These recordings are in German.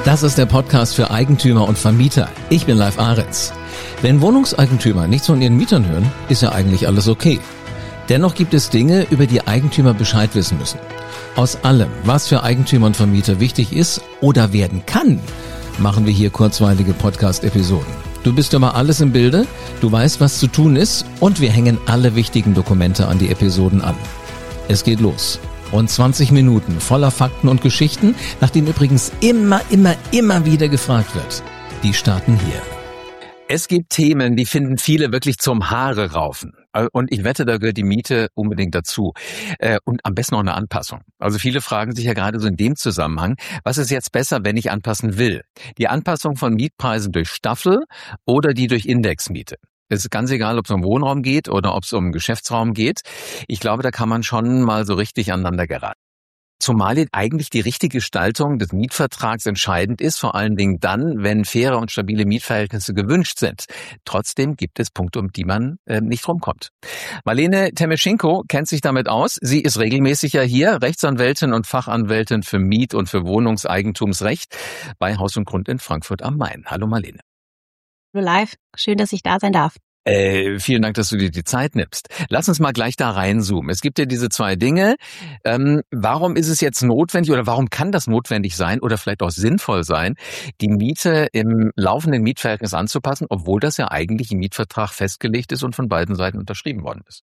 Das ist der Podcast für Eigentümer und Vermieter. Ich bin Live Ahrens. Wenn Wohnungseigentümer nichts von ihren Mietern hören, ist ja eigentlich alles okay. Dennoch gibt es Dinge, über die Eigentümer Bescheid wissen müssen. Aus allem, was für Eigentümer und Vermieter wichtig ist oder werden kann, machen wir hier kurzweilige Podcast-Episoden. Du bist immer alles im Bilde, du weißt, was zu tun ist und wir hängen alle wichtigen Dokumente an die Episoden an. Es geht los. Rund 20 Minuten voller Fakten und Geschichten, nach denen übrigens immer wieder gefragt wird. Die starten hier. Es gibt Themen, die finden viele wirklich zum Haare raufen. Und ich wette, da gehört die Miete unbedingt dazu. Und am besten auch eine Anpassung. Also viele fragen sich ja gerade so in dem Zusammenhang, was ist jetzt besser, wenn ich anpassen will? Die Anpassung von Mietpreisen durch Staffel oder die durch Indexmiete? Es ist ganz egal, ob es um Wohnraum geht oder ob es um Geschäftsraum geht. Ich glaube, da kann man schon mal so richtig aneinander geraten. Zumal eigentlich die richtige Gestaltung des Mietvertrags entscheidend ist, vor allen Dingen dann, wenn faire und stabile Mietverhältnisse gewünscht sind. Trotzdem gibt es Punkte, um die man nicht rumkommt. Marlene Temeschenko kennt sich damit aus. Sie ist regelmäßig ja hier, Rechtsanwältin und Fachanwältin für Miet- und für Wohnungseigentumsrecht bei Haus und Grund in Frankfurt am Main. Hallo Marlene. Hallo Live, schön, dass ich da sein darf. Vielen Dank, dass du dir die Zeit nimmst. Lass uns mal gleich da reinzoomen. Es gibt ja diese zwei Dinge. Warum ist es jetzt notwendig oder warum kann das notwendig sein oder vielleicht auch sinnvoll sein, die Miete im laufenden Mietverhältnis anzupassen, obwohl das ja eigentlich im Mietvertrag festgelegt ist und von beiden Seiten unterschrieben worden ist?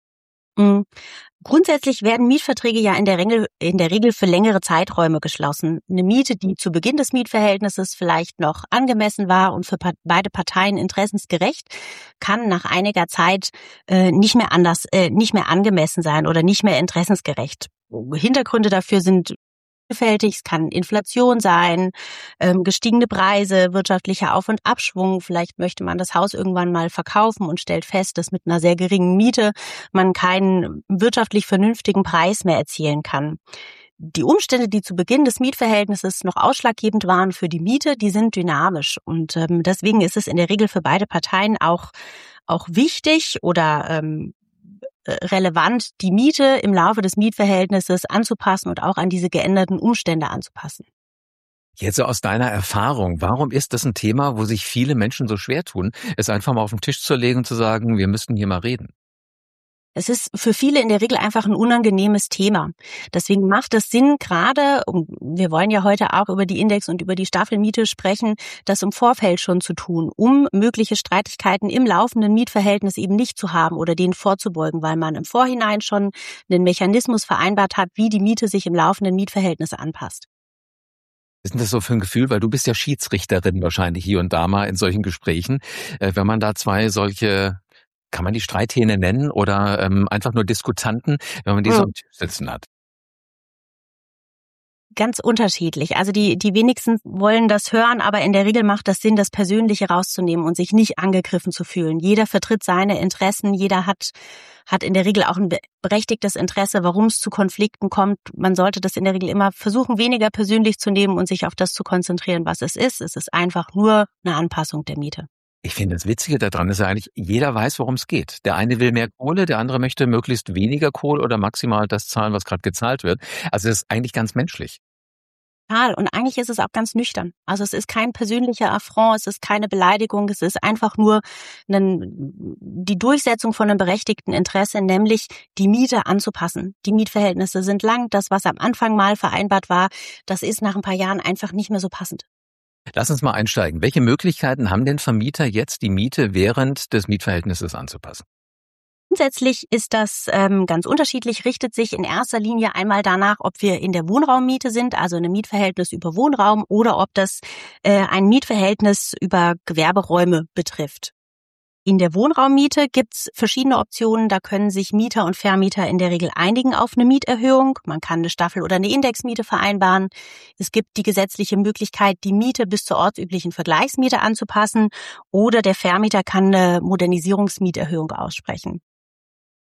Grundsätzlich werden Mietverträge ja in der Regel für längere Zeiträume geschlossen. Eine Miete, die zu Beginn des Mietverhältnisses vielleicht noch angemessen war und für beide Parteien interessensgerecht, kann nach einiger Zeit nicht mehr angemessen sein oder nicht mehr interessensgerecht. Hintergründe dafür sind vielfältig. Es kann Inflation sein, gestiegene Preise, wirtschaftlicher Auf- und Abschwung. Vielleicht möchte man das Haus irgendwann mal verkaufen und stellt fest, dass mit einer sehr geringen Miete man keinen wirtschaftlich vernünftigen Preis mehr erzielen kann. Die Umstände, die zu Beginn des Mietverhältnisses noch ausschlaggebend waren für die Miete, die sind dynamisch. Und deswegen ist es in der Regel für beide Parteien auch wichtig oder relevant, die Miete im Laufe des Mietverhältnisses anzupassen und auch an diese geänderten Umstände anzupassen. Jetzt so aus deiner Erfahrung, warum ist das ein Thema, wo sich viele Menschen so schwer tun, es einfach mal auf den Tisch zu legen und zu sagen, wir müssten hier mal reden? Es ist für viele in der Regel einfach ein unangenehmes Thema. Deswegen macht es Sinn, gerade, wir wollen ja heute auch über die Index- und über die Staffelmiete sprechen, das im Vorfeld schon zu tun, um mögliche Streitigkeiten im laufenden Mietverhältnis eben nicht zu haben oder denen vorzubeugen, weil man im Vorhinein schon einen Mechanismus vereinbart hat, wie die Miete sich im laufenden Mietverhältnis anpasst. Was ist denn das so für ein Gefühl? Weil du bist ja Schiedsrichterin wahrscheinlich hier und da mal in solchen Gesprächen. Wenn man da zwei solche, kann man die Streithähne nennen oder einfach nur Diskutanten, wenn man die so am Tisch sitzen hat? Ganz unterschiedlich. Also die wenigsten wollen das hören, aber in der Regel macht das Sinn, das Persönliche rauszunehmen und sich nicht angegriffen zu fühlen. Jeder vertritt seine Interessen, jeder hat in der Regel auch ein berechtigtes Interesse, warum es zu Konflikten kommt. Man sollte das in der Regel immer versuchen, weniger persönlich zu nehmen und sich auf das zu konzentrieren, was es ist. Es ist einfach nur eine Anpassung der Miete. Ich finde, das Witzige daran ist ja eigentlich, jeder weiß, worum es geht. Der eine will mehr Kohle, der andere möchte möglichst weniger Kohle oder maximal das zahlen, was gerade gezahlt wird. Also das ist eigentlich ganz menschlich. Total. Und eigentlich ist es auch ganz nüchtern. Also es ist kein persönlicher Affront, es ist keine Beleidigung, es ist einfach nur die Durchsetzung von einem berechtigten Interesse, nämlich die Miete anzupassen. Die Mietverhältnisse sind lang. Das, was am Anfang mal vereinbart war, das ist nach ein paar Jahren einfach nicht mehr so passend. Lass uns mal einsteigen. Welche Möglichkeiten haben denn Vermieter jetzt, die Miete während des Mietverhältnisses anzupassen? Grundsätzlich ist das ganz unterschiedlich, richtet sich in erster Linie einmal danach, ob wir in der Wohnraummiete sind, also ein Mietverhältnis über Wohnraum, oder ob das ein Mietverhältnis über Gewerberäume betrifft. In der Wohnraummiete gibt's verschiedene Optionen. Da können sich Mieter und Vermieter in der Regel einigen auf eine Mieterhöhung. Man kann eine Staffel- oder eine Indexmiete vereinbaren. Es gibt die gesetzliche Möglichkeit, die Miete bis zur ortsüblichen Vergleichsmiete anzupassen, oder der Vermieter kann eine Modernisierungsmieterhöhung aussprechen.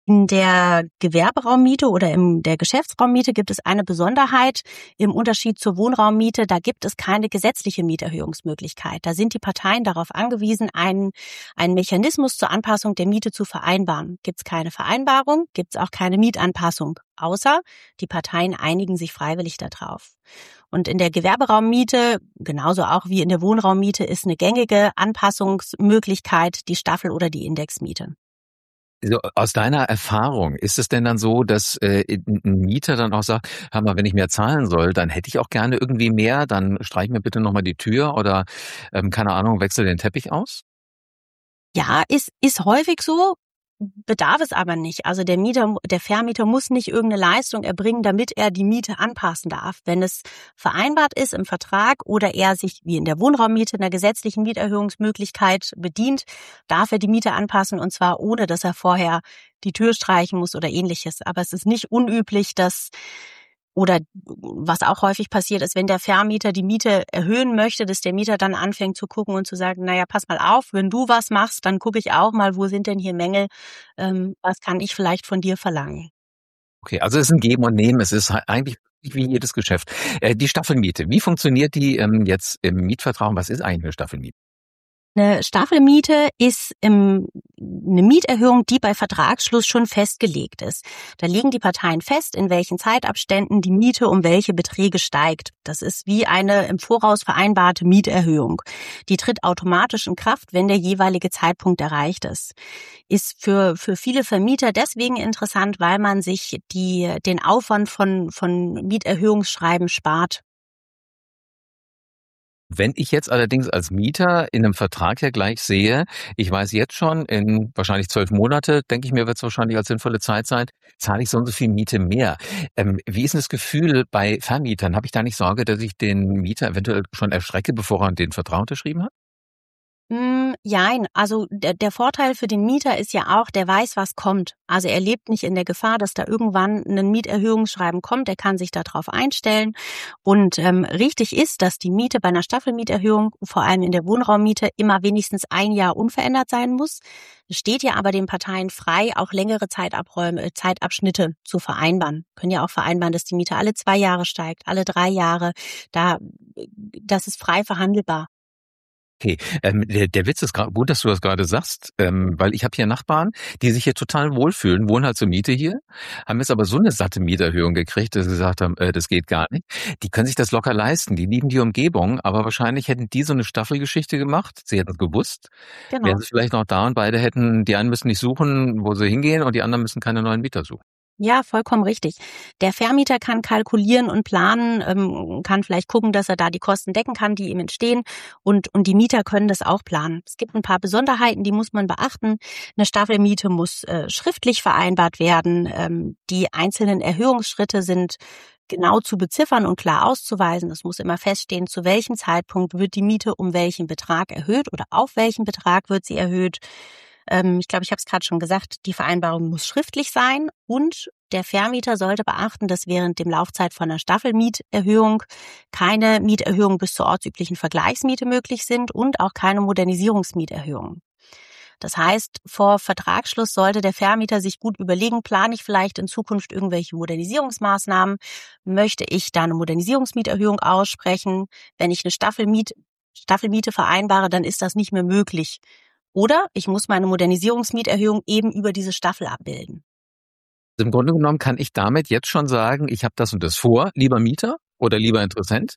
In der Gewerberaummiete oder in der Geschäftsraummiete gibt es eine Besonderheit im Unterschied zur Wohnraummiete. Da gibt es keine gesetzliche Mieterhöhungsmöglichkeit. Da sind die Parteien darauf angewiesen, einen Mechanismus zur Anpassung der Miete zu vereinbaren. Gibt es keine Vereinbarung, gibt es auch keine Mietanpassung, außer die Parteien einigen sich freiwillig darauf. Und in der Gewerberaummiete, genauso auch wie in der Wohnraummiete, ist eine gängige Anpassungsmöglichkeit die Staffel- oder die Indexmiete. Also aus deiner Erfahrung, ist es denn dann so, dass ein Mieter dann auch sagt, hör mal, wenn ich mehr zahlen soll, dann hätte ich auch gerne irgendwie mehr, dann streich mir bitte nochmal die Tür oder, keine Ahnung, wechsel den Teppich aus? Ja, ist häufig so, bedarf es aber nicht. Also der Vermieter muss nicht irgendeine Leistung erbringen, damit er die Miete anpassen darf. Wenn es vereinbart ist im Vertrag oder er sich wie in der Wohnraummiete einer gesetzlichen Mieterhöhungsmöglichkeit bedient, darf er die Miete anpassen, und zwar ohne, dass er vorher die Tür streichen muss oder ähnliches. Aber es ist nicht unüblich, oder was auch häufig passiert ist, wenn der Vermieter die Miete erhöhen möchte, dass der Mieter dann anfängt zu gucken und zu sagen, naja, pass mal auf, wenn du was machst, dann gucke ich auch mal, wo sind denn hier Mängel, was kann ich vielleicht von dir verlangen. Okay, also es ist ein Geben und Nehmen, es ist eigentlich wie jedes Geschäft. Die Staffelmiete, wie funktioniert die jetzt im Mietvertrag? Was ist eigentlich eine Staffelmiete? Eine Staffelmiete ist eine Mieterhöhung, die bei Vertragsschluss schon festgelegt ist. Da legen die Parteien fest, in welchen Zeitabständen die Miete um welche Beträge steigt. Das ist wie eine im Voraus vereinbarte Mieterhöhung. Die tritt automatisch in Kraft, wenn der jeweilige Zeitpunkt erreicht ist. Ist für viele Vermieter deswegen interessant, weil man sich den Aufwand von Mieterhöhungsschreiben spart. Wenn ich jetzt allerdings als Mieter in einem Vertrag ja gleich sehe, ich weiß jetzt schon, in wahrscheinlich 12 Monate, denke ich mir, wird es wahrscheinlich als sinnvolle Zeit sein, zahle ich so und so viel Miete mehr. Wie ist denn das Gefühl bei Vermietern? Habe ich da nicht Sorge, dass ich den Mieter eventuell schon erschrecke, bevor er den Vertrag unterschrieben hat? Jein, also der Vorteil für den Mieter ist ja auch, der weiß, was kommt. Also er lebt nicht in der Gefahr, dass da irgendwann ein Mieterhöhungsschreiben kommt. Er kann sich darauf einstellen. Und richtig ist, dass die Miete bei einer Staffelmieterhöhung, vor allem in der Wohnraummiete, immer wenigstens ein Jahr unverändert sein muss. Es steht ja aber den Parteien frei, auch längere Zeitabschnitte zu vereinbaren. Können ja auch vereinbaren, dass die Miete alle 2 Jahre steigt, alle 3 Jahre. Das ist frei verhandelbar. Okay, der Witz ist gut, dass du das gerade sagst, weil ich habe hier Nachbarn, die sich hier total wohlfühlen, wohnen halt zur Miete hier, haben jetzt aber so eine satte Mieterhöhung gekriegt, dass sie gesagt haben, das geht gar nicht. Die können sich das locker leisten, die lieben die Umgebung, aber wahrscheinlich hätten die so eine Staffelgeschichte gemacht, sie hätten es gewusst, Genau. wären sie vielleicht noch da und beide die einen müssen nicht suchen, wo sie hingehen und die anderen müssen keine neuen Mieter suchen. Ja, vollkommen richtig. Der Vermieter kann kalkulieren und planen, kann vielleicht gucken, dass er da die Kosten decken kann, die ihm entstehen. Und die Mieter können das auch planen. Es gibt ein paar Besonderheiten, die muss man beachten. Eine Staffelmiete muss schriftlich vereinbart werden. Die einzelnen Erhöhungsschritte sind genau zu beziffern und klar auszuweisen. Es muss immer feststehen, zu welchem Zeitpunkt wird die Miete um welchen Betrag erhöht oder auf welchen Betrag wird sie erhöht. Ich glaube, ich habe es gerade schon gesagt, die Vereinbarung muss schriftlich sein und der Vermieter sollte beachten, dass während dem Laufzeit von einer Staffelmieterhöhung keine Mieterhöhungen bis zur ortsüblichen Vergleichsmiete möglich sind und auch keine Modernisierungsmieterhöhungen. Das heißt, vor Vertragsschluss sollte der Vermieter sich gut überlegen, plane ich vielleicht in Zukunft irgendwelche Modernisierungsmaßnahmen? Möchte ich da eine Modernisierungsmieterhöhung aussprechen? Wenn ich eine Staffelmiete vereinbare, dann ist das nicht mehr möglich. Oder ich muss meine Modernisierungsmieterhöhung eben über diese Staffel abbilden. Im Grunde genommen kann ich damit jetzt schon sagen, ich habe das und das vor, lieber Mieter oder lieber Interessent.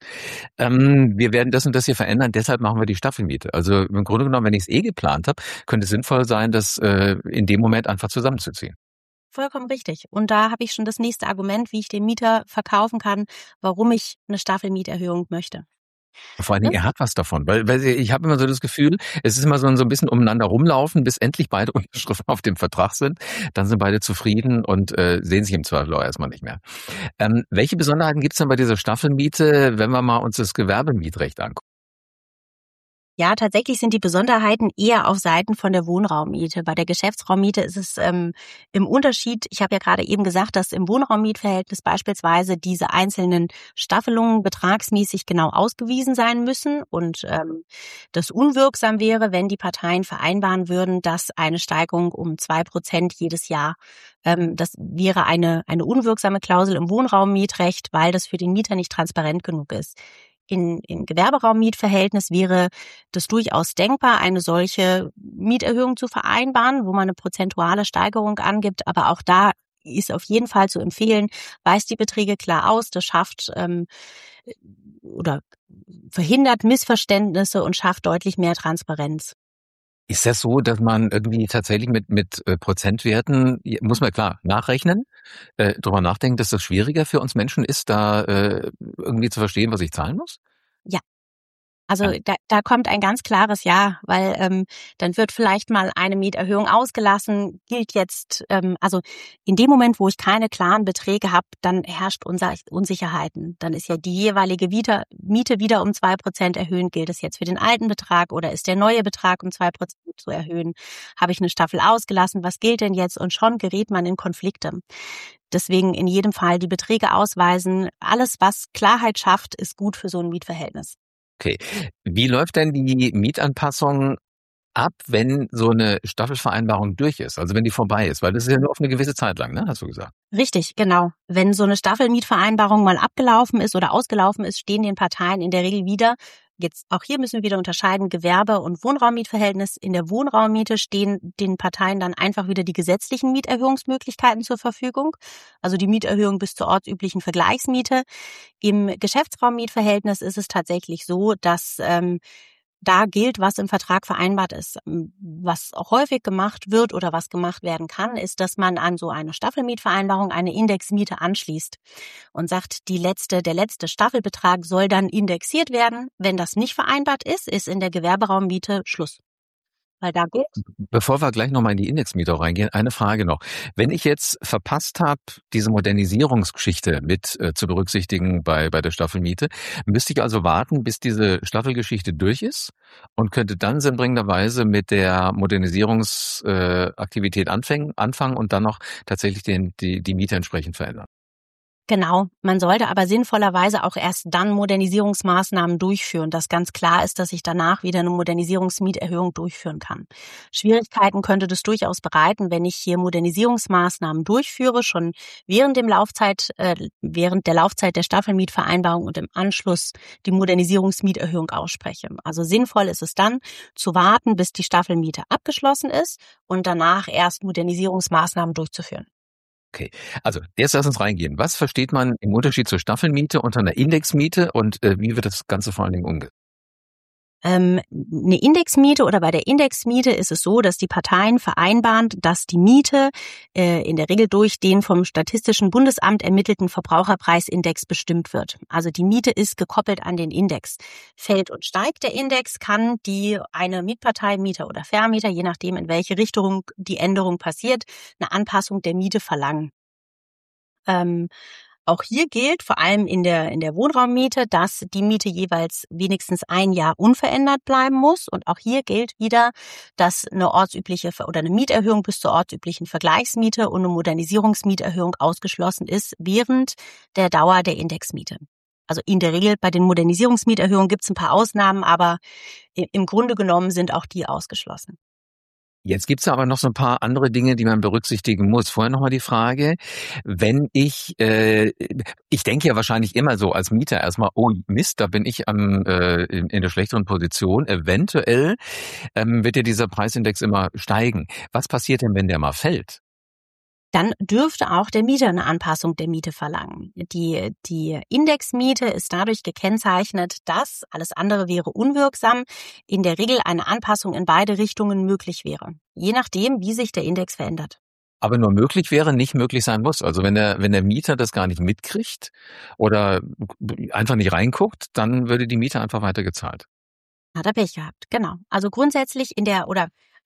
Wir werden das und das hier verändern, deshalb machen wir die Staffelmiete. Also im Grunde genommen, wenn ich es geplant habe, könnte es sinnvoll sein, das in dem Moment einfach zusammenzuziehen. Vollkommen richtig. Und da habe ich schon das nächste Argument, wie ich dem Mieter verkaufen kann, warum ich eine Staffelmieterhöhung möchte. Vor allen Dingen, er hat was davon, weil ich habe immer so das Gefühl, es ist immer so ein bisschen umeinander rumlaufen, bis endlich beide Unterschriften auf dem Vertrag sind. Dann sind beide zufrieden und sehen sich im Zweifel auch erstmal nicht mehr. Welche Besonderheiten gibt es denn bei dieser Staffelmiete, wenn wir mal uns das Gewerbemietrecht angucken? Ja, tatsächlich sind die Besonderheiten eher auf Seiten von der Wohnraummiete. Bei der Geschäftsraummiete ist es im Unterschied, ich habe ja gerade eben gesagt, dass im Wohnraummietverhältnis beispielsweise diese einzelnen Staffelungen betragsmäßig genau ausgewiesen sein müssen und das unwirksam wäre, wenn die Parteien vereinbaren würden, dass eine Steigerung um 2% jedes Jahr, das wäre eine unwirksame Klausel im Wohnraummietrecht, weil das für den Mieter nicht transparent genug ist. In Gewerberaummietverhältnis wäre das durchaus denkbar, eine solche Mieterhöhung zu vereinbaren, wo man eine prozentuale Steigerung angibt. Aber auch da ist auf jeden Fall zu empfehlen, weist die Beträge klar aus. Das schafft oder verhindert Missverständnisse und schafft deutlich mehr Transparenz. Ist das so, dass man irgendwie tatsächlich mit Prozentwerten, muss man klar nachrechnen, drüber nachdenken, dass das schwieriger für uns Menschen ist, da irgendwie zu verstehen, was ich zahlen muss? Ja. Also da kommt ein ganz klares Ja, weil dann wird vielleicht mal eine Mieterhöhung ausgelassen, gilt jetzt, also in dem Moment, wo ich keine klaren Beträge habe, dann herrscht Unsicherheiten. Dann ist ja die jeweilige Miete wieder um 2% erhöhen. Gilt es jetzt für den alten Betrag oder ist der neue Betrag um 2% zu erhöhen? Habe ich eine Staffel ausgelassen? Was gilt denn jetzt? Und schon gerät man in Konflikte. Deswegen in jedem Fall die Beträge ausweisen. Alles, was Klarheit schafft, ist gut für so ein Mietverhältnis. Okay. Wie läuft denn die Mietanpassung ab, wenn so eine Staffelvereinbarung durch ist? Also wenn die vorbei ist, weil das ist ja nur auf eine gewisse Zeit lang, ne? Hast du gesagt. Richtig, genau. Wenn so eine Staffelmietvereinbarung mal abgelaufen ist oder ausgelaufen ist, stehen den Parteien in der Regel wieder. Jetzt auch hier müssen wir wieder unterscheiden, Gewerbe- und Wohnraummietverhältnis. In der Wohnraummiete stehen den Parteien dann einfach wieder die gesetzlichen Mieterhöhungsmöglichkeiten zur Verfügung, also die Mieterhöhung bis zur ortsüblichen Vergleichsmiete. Im Geschäftsraummietverhältnis ist es tatsächlich so, dass da gilt, was im Vertrag vereinbart ist. Was auch häufig gemacht wird oder was gemacht werden kann, ist, dass man an so eine Staffelmietvereinbarung eine Indexmiete anschließt und sagt, der letzte Staffelbetrag soll dann indexiert werden. Wenn das nicht vereinbart ist, ist in der Gewerberaummiete Schluss. Weil da gilt. Bevor wir gleich nochmal in die Indexmiete reingehen, eine Frage noch. Wenn ich jetzt verpasst habe, diese Modernisierungsgeschichte mit zu berücksichtigen bei der Staffelmiete, müsste ich also warten, bis diese Staffelgeschichte durch ist und könnte dann sinnbringenderweise mit der Modernisierungsaktivität anfangen und dann noch tatsächlich die Miete entsprechend verändern. Genau, man sollte aber sinnvollerweise auch erst dann Modernisierungsmaßnahmen durchführen, dass ganz klar ist, dass ich danach wieder eine Modernisierungsmieterhöhung durchführen kann. Schwierigkeiten könnte das durchaus bereiten, wenn ich hier Modernisierungsmaßnahmen durchführe, schon während der Laufzeit der Staffelmietvereinbarung und im Anschluss die Modernisierungsmieterhöhung ausspreche. Also sinnvoll ist es dann, zu warten, bis die Staffelmiete abgeschlossen ist und danach erst Modernisierungsmaßnahmen durchzuführen. Okay, also jetzt lass uns reingehen. Was versteht man im Unterschied zur Staffelmiete unter einer Indexmiete und wie wird das Ganze vor allen Dingen umgesetzt? Eine Indexmiete oder bei der Indexmiete ist es so, dass die Parteien vereinbaren, dass die Miete in der Regel durch den vom Statistischen Bundesamt ermittelten Verbraucherpreisindex bestimmt wird. Also die Miete ist gekoppelt an den Index. Fällt und steigt der Index, kann eine Mietpartei, Mieter oder Vermieter, je nachdem in welche Richtung die Änderung passiert, eine Anpassung der Miete verlangen. Auch hier gilt, vor allem in der Wohnraummiete, dass die Miete jeweils wenigstens ein Jahr unverändert bleiben muss. Und auch hier gilt wieder, dass eine ortsübliche oder eine Mieterhöhung bis zur ortsüblichen Vergleichsmiete und eine Modernisierungsmieterhöhung ausgeschlossen ist während der Dauer der Indexmiete. Also in der Regel bei den Modernisierungsmieterhöhungen gibt es ein paar Ausnahmen, aber im Grunde genommen sind auch die ausgeschlossen. Jetzt gibt's aber noch so ein paar andere Dinge, die man berücksichtigen muss. Vorher nochmal die Frage, wenn ich denke ja wahrscheinlich immer so als Mieter erstmal, oh Mist, da bin ich in der schlechteren Position. Eventuell wird ja dieser Preisindex immer steigen. Was passiert denn, wenn der mal fällt? Dann dürfte auch der Mieter eine Anpassung der Miete verlangen. Die Indexmiete ist dadurch gekennzeichnet, dass, alles andere wäre unwirksam, in der Regel eine Anpassung in beide Richtungen möglich wäre, je nachdem, wie sich der Index verändert. Aber nur möglich wäre, nicht möglich sein muss. Also wenn der Mieter das gar nicht mitkriegt oder einfach nicht reinguckt, dann würde die Miete einfach weiter gezahlt. Hat er Pech gehabt, genau. Also grundsätzlich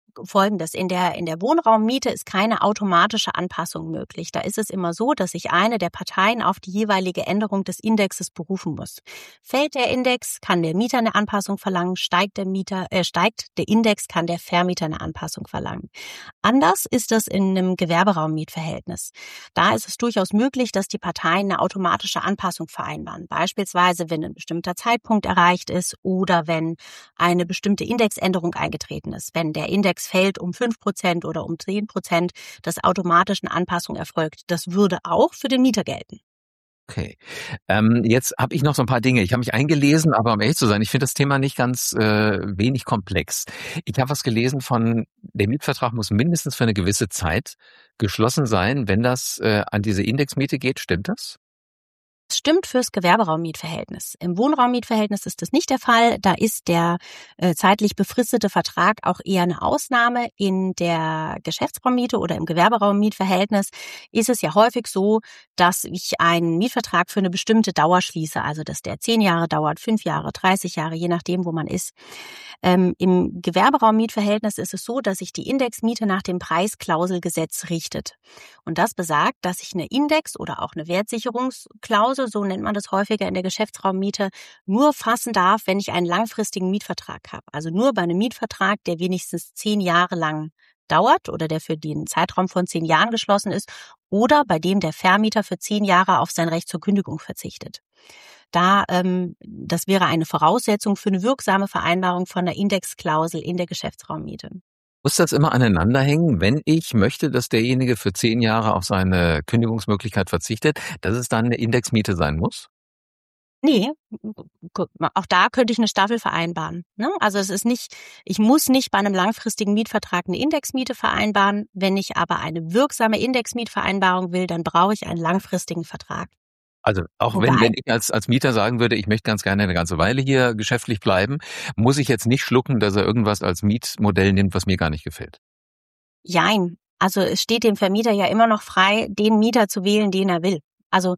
Folgendes. In der Wohnraummiete ist keine automatische Anpassung möglich. Da ist es immer so, dass sich eine der Parteien auf die jeweilige Änderung des Indexes berufen muss. Fällt der Index, kann der Mieter eine Anpassung verlangen. Steigt der Index, kann der Vermieter eine Anpassung verlangen. Anders ist das in einem Gewerberaummietverhältnis. Da ist es durchaus möglich, dass die Parteien eine automatische Anpassung vereinbaren. Beispielsweise, wenn ein bestimmter Zeitpunkt erreicht ist oder wenn eine bestimmte Indexänderung eingetreten ist. Wenn der Index fällt um 5% oder um 10%, dass automatisch eine Anpassung erfolgt. Das würde auch für den Mieter gelten. Okay. Jetzt habe ich noch so ein paar Dinge. Ich habe mich eingelesen, aber um ehrlich zu sein, ich finde das Thema nicht ganz wenig komplex. Ich habe was gelesen der Mietvertrag muss mindestens für eine gewisse Zeit geschlossen sein, wenn das an diese Indexmiete geht. Stimmt das? Das stimmt fürs Gewerberaummietverhältnis. Im Wohnraummietverhältnis ist das nicht der Fall. Da ist der zeitlich befristete Vertrag auch eher eine Ausnahme. In der Geschäftsraummiete oder im Gewerberaummietverhältnis ist es ja häufig so, dass ich einen Mietvertrag für eine bestimmte Dauer schließe. Also, dass der 10 Jahre dauert, 5 Jahre, 30 Jahre, je nachdem, wo man ist. Im Gewerberaummietverhältnis ist es so, dass sich die Indexmiete nach dem Preisklauselgesetz richtet. Und das besagt, dass ich eine Index- oder auch eine Wertsicherungsklausel, so nennt man das häufiger in der Geschäftsraummiete, nur fassen darf, wenn ich einen langfristigen Mietvertrag habe. Also nur bei einem Mietvertrag, der wenigstens 10 Jahre lang dauert oder der für den Zeitraum von 10 Jahren geschlossen ist oder bei dem der Vermieter für 10 Jahre auf sein Recht zur Kündigung verzichtet. Das wäre eine Voraussetzung für eine wirksame Vereinbarung von der Indexklausel in der Geschäftsraummiete. Muss das immer aneinander hängen, wenn ich möchte, dass derjenige für 10 Jahre auf seine Kündigungsmöglichkeit verzichtet, dass es dann eine Indexmiete sein muss? Nee, auch da könnte ich eine Staffel vereinbaren. Ne? Also ich muss nicht bei einem langfristigen Mietvertrag eine Indexmiete vereinbaren. Wenn ich aber eine wirksame Indexmietvereinbarung will, dann brauche ich einen langfristigen Vertrag. Also auch wenn ich als Mieter sagen würde, ich möchte ganz gerne eine ganze Weile hier geschäftlich bleiben, muss ich jetzt nicht schlucken, dass er irgendwas als Mietmodell nimmt, was mir gar nicht gefällt. Jein. Also es steht dem Vermieter ja immer noch frei, den Mieter zu wählen, den er will. Also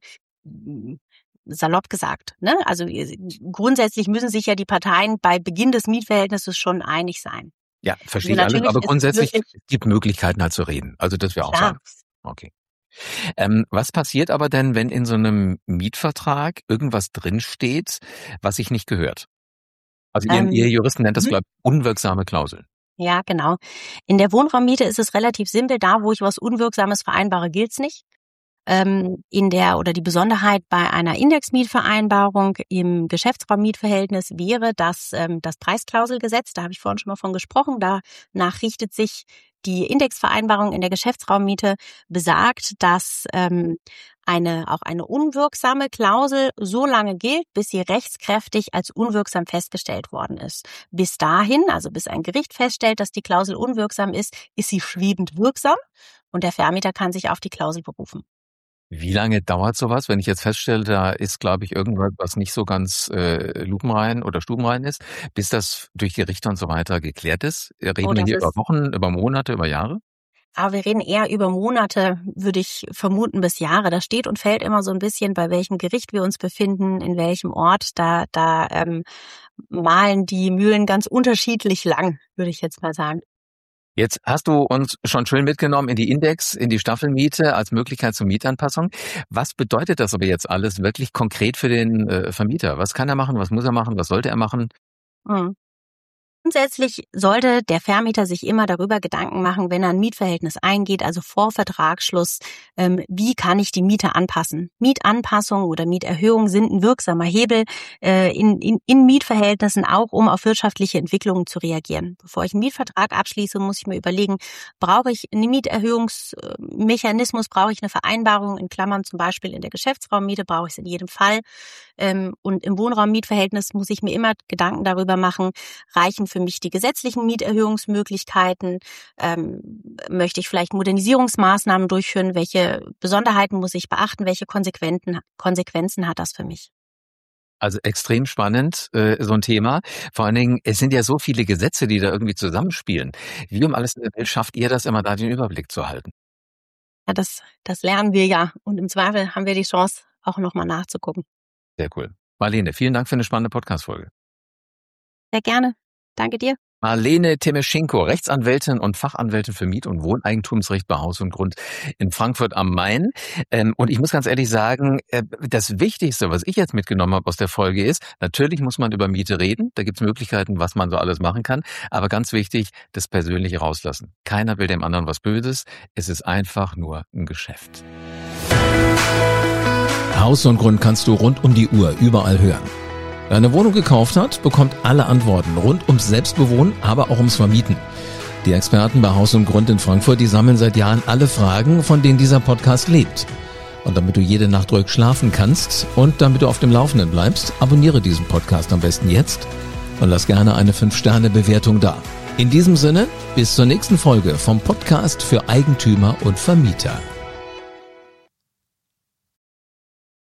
salopp gesagt, ne? Also grundsätzlich müssen sich ja die Parteien bei Beginn des Mietverhältnisses schon einig sein. Ja, verstehe ich alles, aber grundsätzlich gibt Möglichkeiten halt zu reden. Also das wäre auch sagen. Okay. Was passiert aber denn, wenn in so einem Mietvertrag irgendwas drinsteht, was sich nicht gehört? Also ihr Juristen nennt das, glaube ich, unwirksame Klauseln. Ja, genau. In der Wohnraummiete ist es relativ simpel. Da, wo ich was Unwirksames vereinbare, gilt's nicht. Die Besonderheit bei einer Indexmietvereinbarung im Geschäftsraummietverhältnis wäre, dass das Preisklauselgesetz, da habe ich vorhin schon mal von gesprochen, danach richtet sich die Indexvereinbarung in der Geschäftsraummiete, besagt, dass auch eine unwirksame Klausel so lange gilt, bis sie rechtskräftig als unwirksam festgestellt worden ist. Bis dahin, also bis ein Gericht feststellt, dass die Klausel unwirksam ist sie schwebend wirksam und der Vermieter kann sich auf die Klausel berufen. Wie lange dauert sowas, wenn ich jetzt feststelle, da ist, glaube ich, irgendwas, was nicht so ganz lupenrein oder stubenrein ist, bis das durch die Richter und so weiter geklärt ist? Reden wir hier über Wochen, über Monate, über Jahre? Aber wir reden eher über Monate, würde ich vermuten, bis Jahre. Das steht und fällt immer so ein bisschen, bei welchem Gericht wir uns befinden, in welchem Ort. Da mahlen die Mühlen ganz unterschiedlich lang, würde ich jetzt mal sagen. Jetzt hast du uns schon schön mitgenommen in die Staffelmiete als Möglichkeit zur Mietanpassung. Was bedeutet das aber jetzt alles wirklich konkret für den Vermieter? Was kann er machen? Was muss er machen? Was sollte er machen? Grundsätzlich sollte der Vermieter sich immer darüber Gedanken machen, wenn er ein Mietverhältnis eingeht, also vor Vertragsschluss, wie kann ich die Miete anpassen? Mietanpassung oder Mieterhöhung sind ein wirksamer Hebel in Mietverhältnissen auch, um auf wirtschaftliche Entwicklungen zu reagieren. Bevor ich einen Mietvertrag abschließe, muss ich mir überlegen, brauche ich einen Mieterhöhungsmechanismus, brauche ich eine Vereinbarung, in Klammern zum Beispiel in der Geschäftsraummiete, brauche ich es in jedem Fall. Und im Wohnraummietverhältnis muss ich mir immer Gedanken darüber machen, reichen für mich die gesetzlichen Mieterhöhungsmöglichkeiten? Möchte ich vielleicht Modernisierungsmaßnahmen durchführen? Welche Besonderheiten muss ich beachten? Welche Konsequenzen hat das für mich? Also extrem spannend, so ein Thema. Vor allen Dingen, es sind ja so viele Gesetze, die da irgendwie zusammenspielen. Wie um alles in der Welt schafft ihr das immer, da den Überblick zu halten? Ja, das lernen wir ja. Und im Zweifel haben wir die Chance, auch nochmal nachzugucken. Sehr cool. Marlene, vielen Dank für eine spannende Podcast-Folge. Sehr gerne. Danke dir. Marlene Temeschenko, Rechtsanwältin und Fachanwältin für Miet- und Wohneigentumsrecht bei Haus und Grund in Frankfurt am Main. Und ich muss ganz ehrlich sagen, das Wichtigste, was ich jetzt mitgenommen habe aus der Folge ist, natürlich muss man über Miete reden. Da gibt es Möglichkeiten, was man so alles machen kann. Aber ganz wichtig, das Persönliche rauslassen. Keiner will dem anderen was Böses. Es ist einfach nur ein Geschäft. Haus und Grund kannst du rund um die Uhr überall hören. Wer eine Wohnung gekauft hat, bekommt alle Antworten rund ums Selbstbewohnen, aber auch ums Vermieten. Die Experten bei Haus und Grund in Frankfurt, die sammeln seit Jahren alle Fragen, von denen dieser Podcast lebt. Und damit du jede Nacht ruhig schlafen kannst und damit du auf dem Laufenden bleibst, abonniere diesen Podcast am besten jetzt und lass gerne eine 5-Sterne-Bewertung da. In diesem Sinne, bis zur nächsten Folge vom Podcast für Eigentümer und Vermieter.